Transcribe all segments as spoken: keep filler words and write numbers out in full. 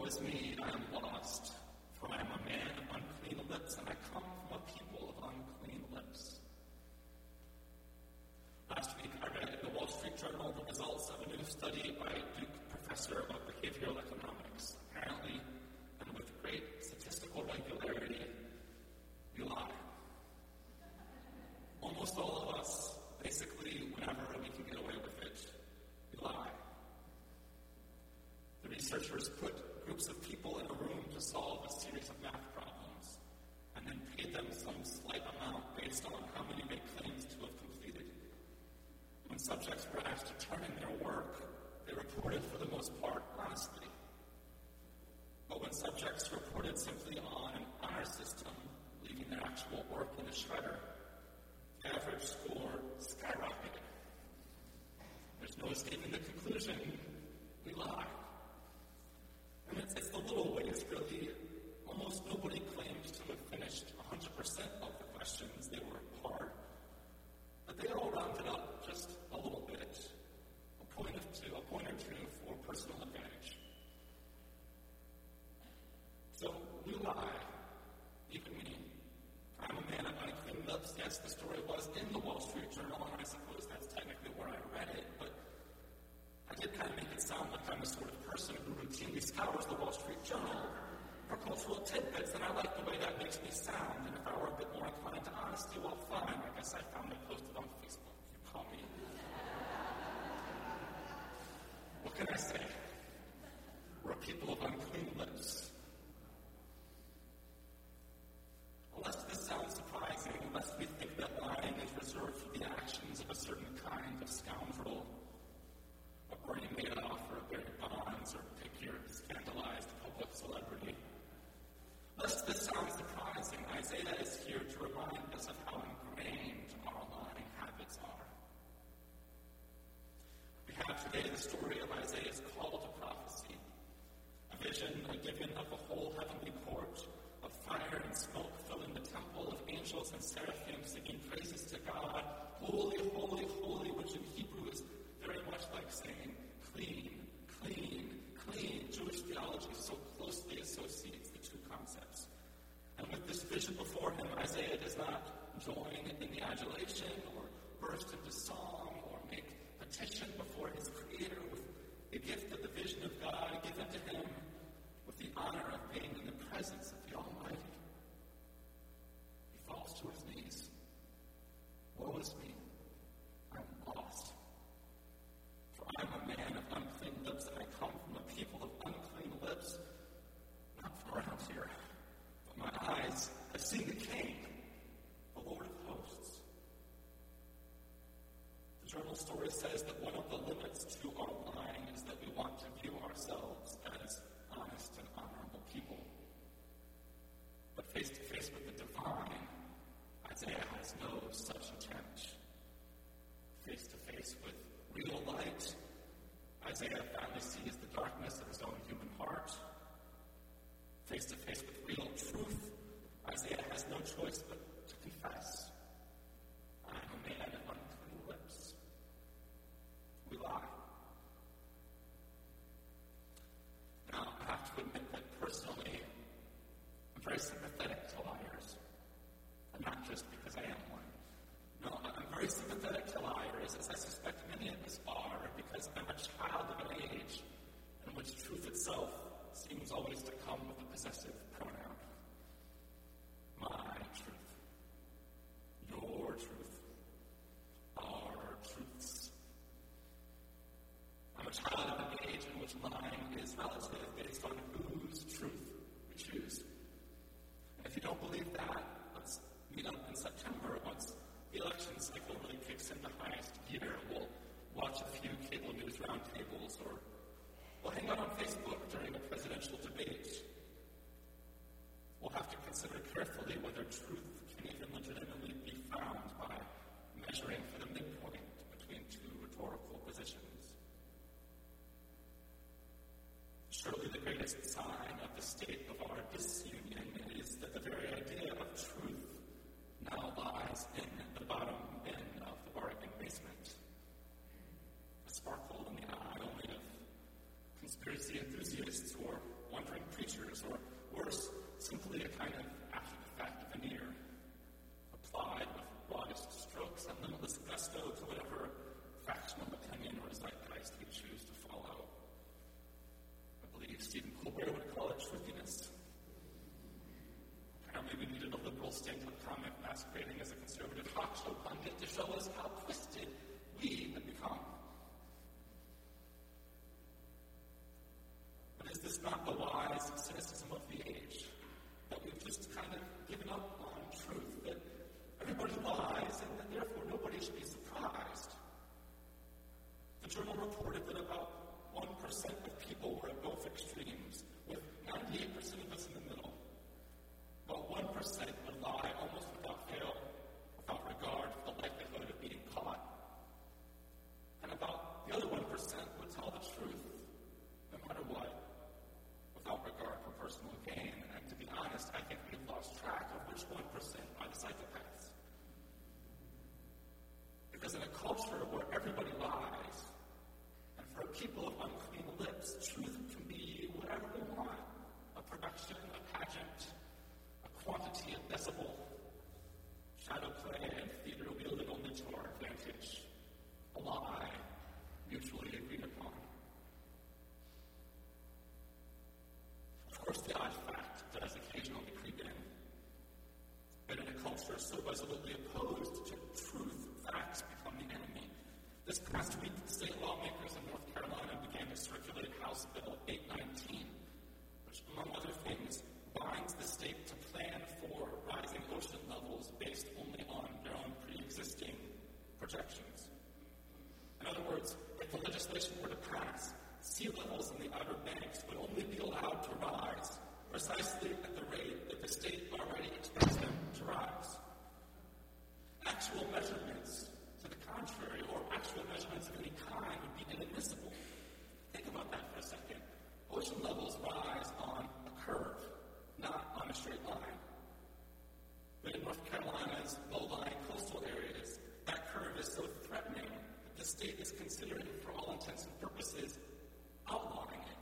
is me, I am lost, for I am a man of unclean lips, and I come from a people of unclean lips. Last week, I read in the Wall Street Journal the results of a new study by a Duke professor of behavioral economics. Apparently, and with great statistical regularity, we lie. Almost all of us, basically, whenever we can get away with it, we lie. The researchers put groups of people in a room to solve a series of math problems, and then paid them some slight amount based on how many they claimed to have completed. When subjects were asked to turn in their work, they reported for the most part honestly. But when subjects reported simply on an honor system, leaving their actual work in the shredder, the average score skyrocketed. There's no escaping the conclusion, we lie. And it's, it's the little ways, really. Almost nobody claims to have finished one hundred percent of the questions. They were hard. But they all rounded up just a little bit, a point, of two, a point or two for personal advantage. So we lie, even me. I'm a man of unclean lips. Yes, the story was in the Wall Street Journal, and I suppose that's technically where I read it, but I did kind of make it sound like I'm the sort of person who routinely scours the Wall Street Journal for cultural tidbits, and I like the way that makes me sound. And if I were a bit more inclined to honesty, well, fine. I guess I found it posted on Facebook. You call me. What can I say? We're a people of unclean lips. Unless this sounds surprising, unless we think that lying is reserved for the actions of a certain kind of scoundrel, a Bernie Madoff or a Barry Bonds, or pick your scandalized public celebrity. Lest this sounds surprising, Isaiah is here to remind us of how ingrained our lying habits are. We have today the story of Isaiah's call to prophecy, a vision given of the whole heavenly court, of fire and smoke filling the temple, of angels and seraphim singing praises to God, holy, holy, holy, which in Hebrew is very much like saying clean, clean, clean. Jewish theology so closely associates the two concepts. And with this vision before him, Isaiah does not join in the adulation or burst into song or make petition before his Creator with the gift of the vision of God given to him with the honor of being in the presence of the Almighty. He falls to his knees. Woe is me, I'm lost. For I am a man of unclean lips, and I come from a people of unclean lips, not from around here, but my eyes have seen the King, the Lord of hosts. The journal story says that one of the limits to our lying is that we want to view ourselves as honest and honorable people. But face to face with the divine, Isaiah has no such intent. Face to face with real light, Isaiah finally sees the darkness of his own human heart. Face to face with real truth, Isaiah has no choice but to confess. I am a man of unclean lips. We lie. Now, I have to admit that personally, I'm very sympathetic to liars. And not just because I am one. No, I'm very sympathetic to liars, as I suspect many of us are, because I'm a child of an age in which truth itself seems always to come with a possessive pronoun. My truth. Your truth. Our truths. I'm a child of an age in which lying is relative based on whose truth we choose. And if you don't believe that, let's meet up in September once the election cycle really kicks into highest gear. We'll watch a few cable news roundtables, or we'll hang out on Facebook during a presidential debate. We'll have to consider carefully whether truth can even legitimately be found by measuring for the midpoint between two rhetorical positions. Surely the greatest sign of the state of our disunion is that the very idea of truth now lies in the bottom bin of the bargain basement. A sparkle in the eye only of conspiracy enthusiasts who are wondering features, or worse, simply a kind of after-the-fact veneer, applied with broadest strokes and limitless gusto to whatever factional opinion or zeitgeist we choose to follow. I believe Stephen Colbert would call it truthiness. Apparently we needed a liberal stand-up comic masquerading as a conservative talk show pundit to show us how twisted we had become. But is this not the wise cynicism of the age? That we've just kind of given up on truth, that everybody lies and that therefore nobody should be surprised. The journal reported that about one percent of people were at both extremes, with ninety-eight percent of us in the middle. About one percent would lie almost without fail, without regard for the likelihood of being caught. And about the other one percent would tell the truth, no matter what, without regard for personal gain. And to be honest, I think we've lost track of which one percent are the psychopaths. Because in a culture where everybody lies, and for people of unclean lips, truth can be whatever they want. A production, a pageant, a quantity of decibel, shadow play, and theater wielded only to our advantage. A lie, mutually agreed upon. Of course, the odd fact does occasionally creep in. But in a culture so resolutely opposed to truth, facts become the enemy. This past week, state lawmakers in North Carolina began to circulate House Bill eight nineteen, which, among other things, binds the state to plan for rising ocean levels based only on their own pre-existing projections. In other words, if the legislation were to pass, sea levels in the Outer Banks would only be allowed to rise precisely at the rate that the state already expects them to rise. Actual measurements to the contrary, or actual measurements of any kind, would be inadmissible. Think about that for a second. Ocean levels rise on a curve, not on a straight line. But in North Carolina's low-lying coastal areas, that curve is so threatening that the state is considering, for all intents and purposes, outlawing it.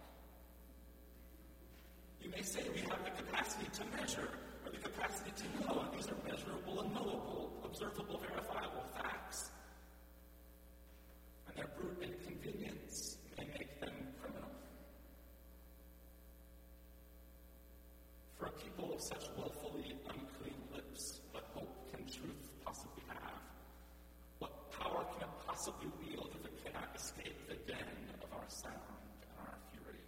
You may say we have the capacity to measure, or the capacity to know, and these are measurable and knowable, observable, verifiable facts. And their brute inconvenience may make them criminal. For a people of such willfully unclean lips, what hope can truth possibly have? What power can it possibly wield if it cannot escape the den of our sound and our fury?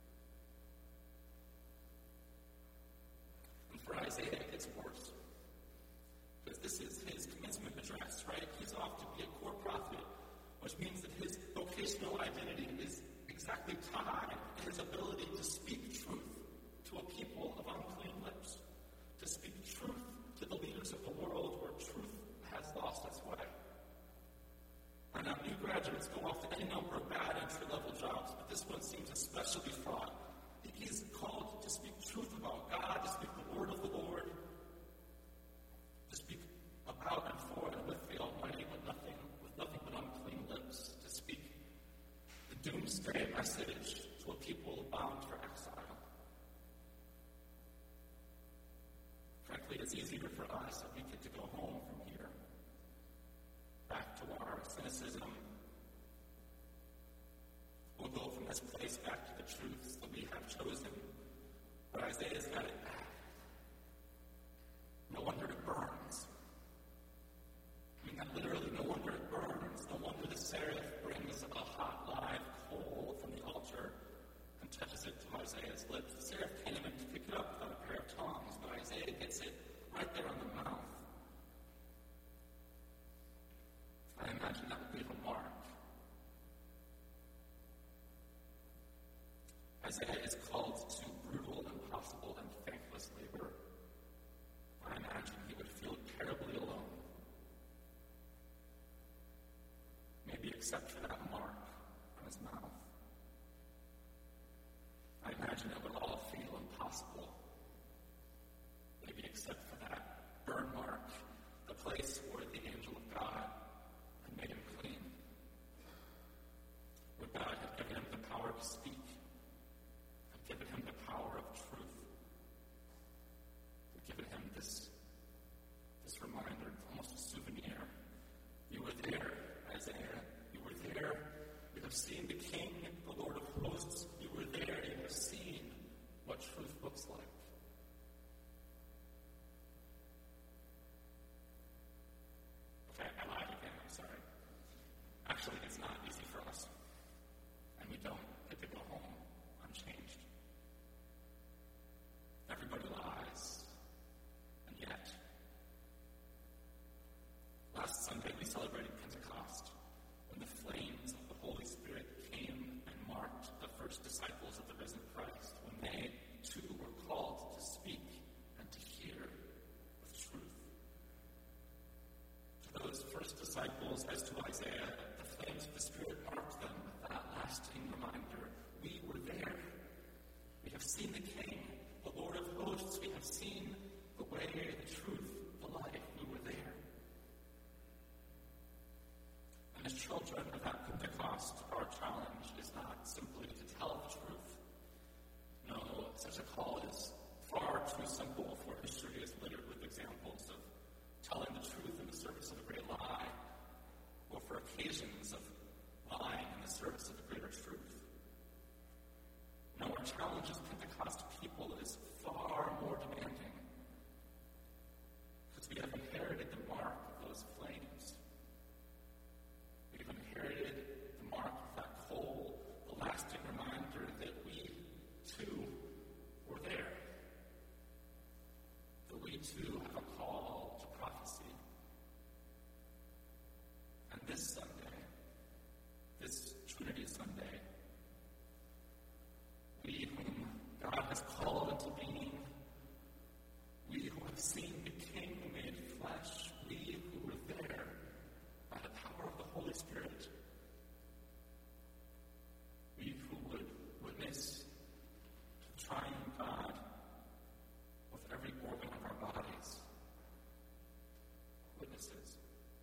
And for Isaiah, it's worse. Because this is his commencement address, right? He's off to be a core prophet, which means that his vocational identity is exactly tied to his ability to speak truth to a people of unclean lips, to speak truth to the leaders of the world where truth has lost its way. And now new graduates go off to any number of bad entry-level jobs, but this one seems especially fraught. He's called to speak truth about God, to speak the word of the Lord, to speak about and for and with the Almighty, but nothing, with nothing but unclean lips, to speak the doomsday message to a people bound for exile. Frankly, it's easier for us if we get to go home from here, back to our cynicism. We'll go from this place back to the truths that we have chosen. But Isaiah's got it back. No wonder it burns. I mean, not literally, no wonder it burns. No wonder the seraph brings a hot live coal from the altar and touches it to Isaiah's lips. The seraph can't even pick it up without a pair of tongs, but Isaiah gets it right there on the mouth. I imagine that would be the mark. Isaiah is called to brutal, impossible, and thankless labor. I imagine he would feel terribly alone. Maybe except for that mark on his mouth. I imagine it would all feel impossible. Maybe except for that burn mark, the place where the angel of God had made him clean. Where God had given him the power to speak, had given him the power of truth. first disciples of the risen Christ when they, too, were called to speak and to hear with truth. To those first disciples, as to Isaiah, the flames of the Spirit marked them with that lasting reminder. We were there. We have seen the King, the Lord of hosts. We have seen the way, the truth, the life. We were there. And as children of that Pentecost, our challenge is not simply to tell the truth. No, such a call is far too simple, for history is littered with examples of telling the truth in the service of a great lie, or for occasions of lying in the service of a greater truth. No, our challenge as Pentecost people is far more demanding, because we have inherited the mark of those flames. We've inherited the mark of that coal, the lasting reminder that we, too, were there. That we, too, have a call to prophecy. And this Sunday, this Trinity Sunday, we whom God has called into being, we who have seen the King made flesh, we who were there by the power of the Holy Spirit, we who would witness to the triune God with every organ of our bodies, witnesses.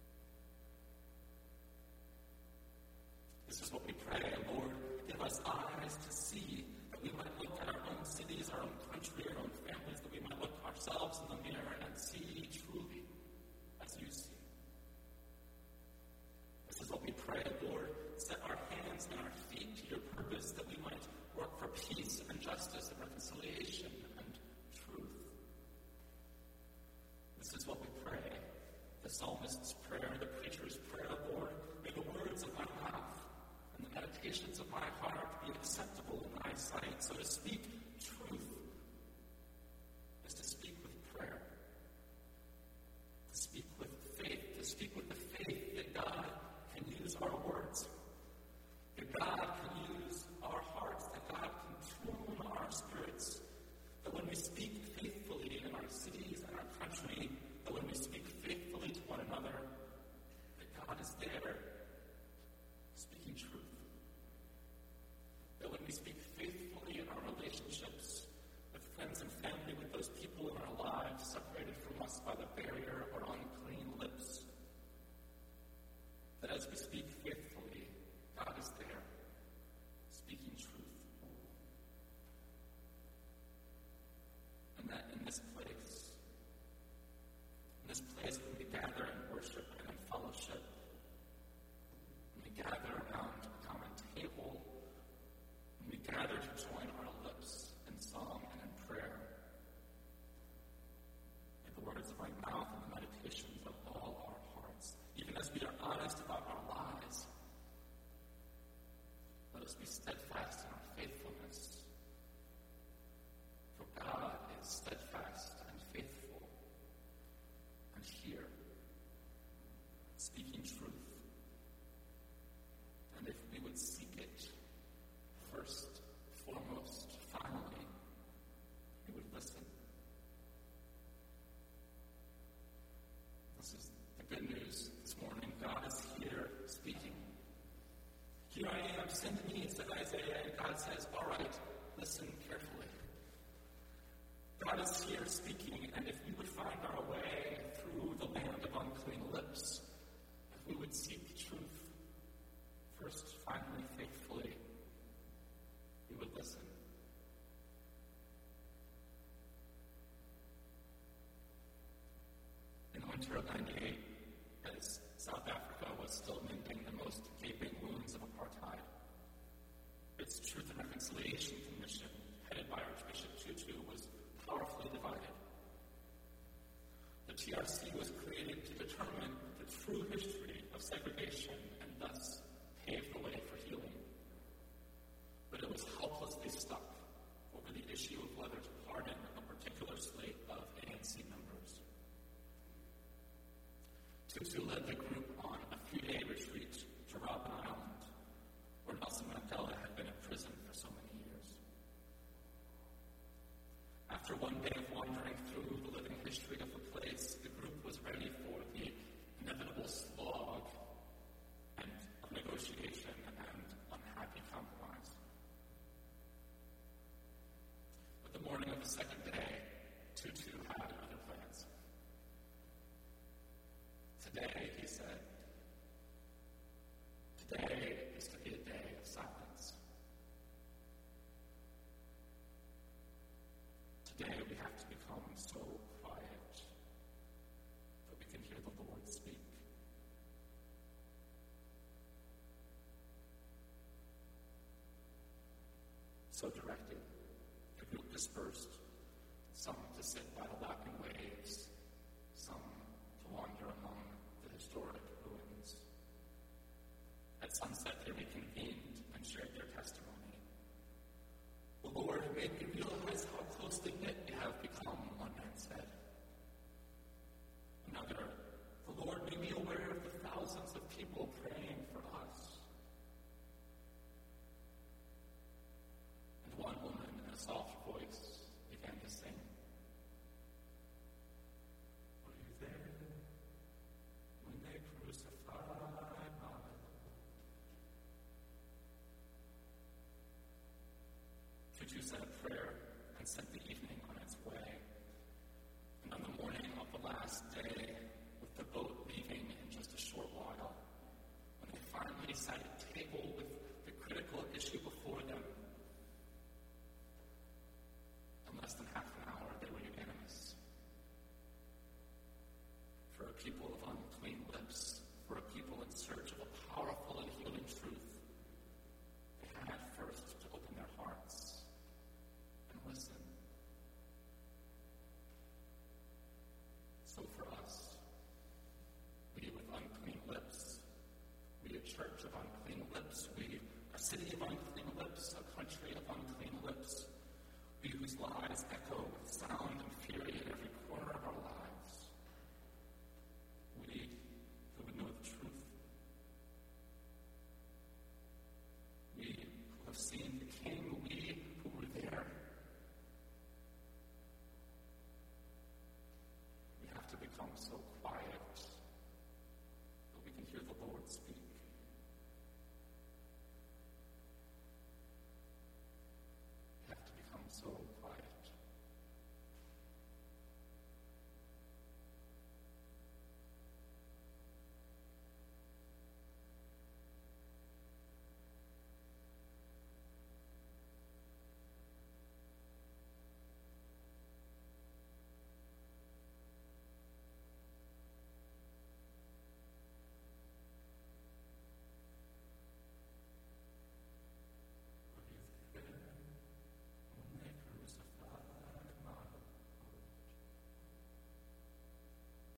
This is what we pray, Lord, give us eyes to see, that we might look at our own cities, our own country, our own families, that we might look ourselves in the mirror and see truly as you see. This is what we pray, Lord, set our hands and our feet to your purpose, that we might work for peace and justice and reconciliation and truth. This is what we pray, the psalmist's prayer, the preacher's prayer, Lord, may the words of my mouth and the meditations of my heart be acceptable in thy sight. So to speak truth is to speak with prayer, to speak with faith, to speak with the faith that God can use our words, that God can use our hearts, that God can tune our spirits, that when we speak faithfully in our cities and our country, that when we speak faithfully to one another, that God is there speaking truth. That when we speak faithfully in our relationships with friends and family, with those people in our lives separated from us by the barrier or unclean lips, that as we speak faithfully, God is there speaking truth. And that in this place, in this place when we gather in worship and in fellowship, when we gather around a common table, when we gather to join our lips in song and in prayer, may the words of my mouth and the meditations of all our hearts, even as we are honest about our lives, let us be steadfast in our faithfulness. For God is steadfast and faithful, and here, speaking truth. And if we would seek it first, foremost, finally, we would listen. This is the good news this morning. God is here speaking. Here I am, send me, said Isaiah, and God says, all right, listen carefully. God is here speaking, and if we would find our way through the land of unclean lips, if we would seek truth, first, finally, faithfully, we would listen. In the winter of ninety-eight, as South Africa was still mending the most gaping wounds of apartheid, its Truth and Reconciliation Commission, headed by Archbishop Tutu, was powerfully divided. The T R C was created to determine the true history of segregation and thus pave the way for healing. But it was helplessly stuck over the issue of whether to pardon a particular slate of A N C members. After one day of wandering through the living history of the place, the group was ready for the inevitable slog and of negotiation and unhappy compromise. But the morning of the second day, Tutu had other plans. Today, he said, today is to be a day of silence. Today we have to become so quiet that we can hear the Lord speak. So directed, the group dispersed, some to sit by the lapping waves, some to wander among the historic ruins. At sunset, they reconvened and shared their testimony. The Lord made me realize how closely knit we have become, one man said. Another, the Lord made me aware of the thousands of people praying for us. And one woman in a soft voice began to sing. Were you there when they crucified my Lord? Tutu said a prayer and sent the evening on its way. And on the morning of the last day, with the boat leaving in just a short while, when they finally sat at table with the critical issue before